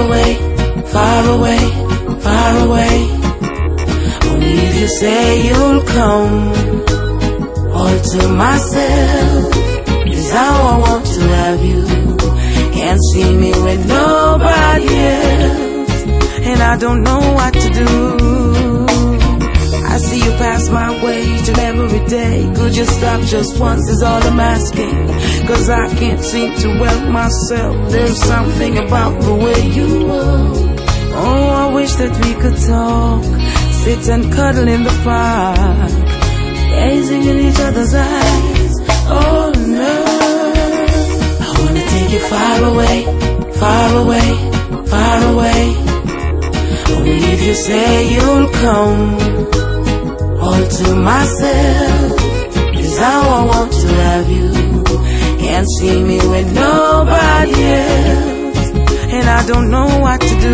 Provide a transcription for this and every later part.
away, far away, far away. Only if you say you'll come. All to myself is how I want to have you. Can't see me with nobody else, and I don't know what to do. I see you pass my way each and every day. Could you stop just once is all I'm asking, 'cause I can't seem to help myself. There's something about the way you walk. Oh, I wish that we could talk, sit and cuddle in the park, gazing in each other's eyes. Oh no, I wanna take you far away, far away, far away. Only if you say you'll come. All to myself is how I want to have you. Can't see me with nobody else, and I don't know what to do.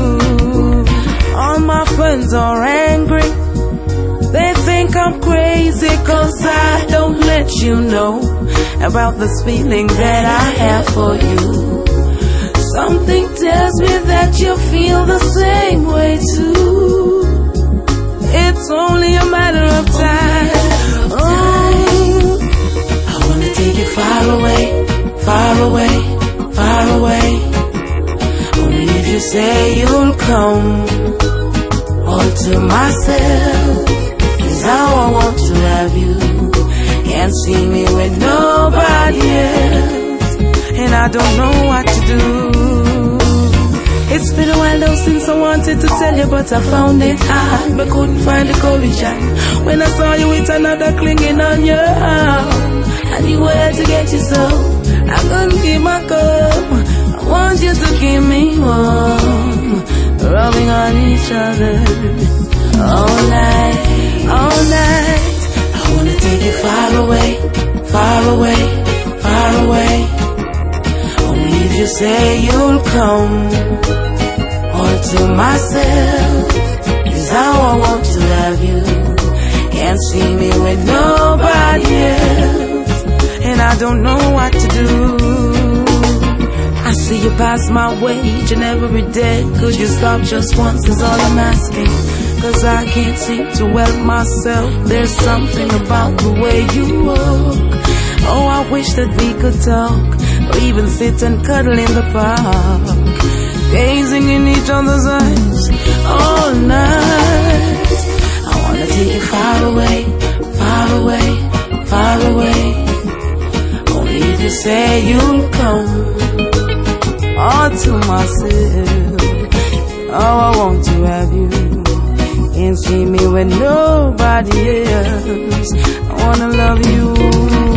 All my friends are angry. They think I'm crazy 'cause I don't let you know about this feeling that I have for you. Something tells me that you feel the same way too. It's only a matter of time. Oh, I wanna take you far away, far away, far away. Only if you say you'll come. All to myself is how I want to have you. Can't see me with nobody else, and I don't know what to do. It's been a while though since I wanted to tell you, but I found it hard, but couldn't find the courage. And when I saw you with another clinging on your arm, I knew I had to get you, so I couldn't keep my calm. I want you to keep me warm, rubbing on each other all night, all night. I wanna take you far away, far away, far away. Only if you say you'll come. All to myself is how I want to have you. Can't see me with nobody else, and I don't know what to do. I see you pass my way each and every day. Could you stop just once is all I'm asking, 'cause I can't seem to help myself. There's something about the way you walk. Oh, I wish that we could talk, or even sit and cuddle in the park, gazing in each other's eyes all night. I wanna take you far away, far away, far away. Only if you say you'll come. All to myself, oh, I want to have you. Can't see me with nobody else. I wanna love you.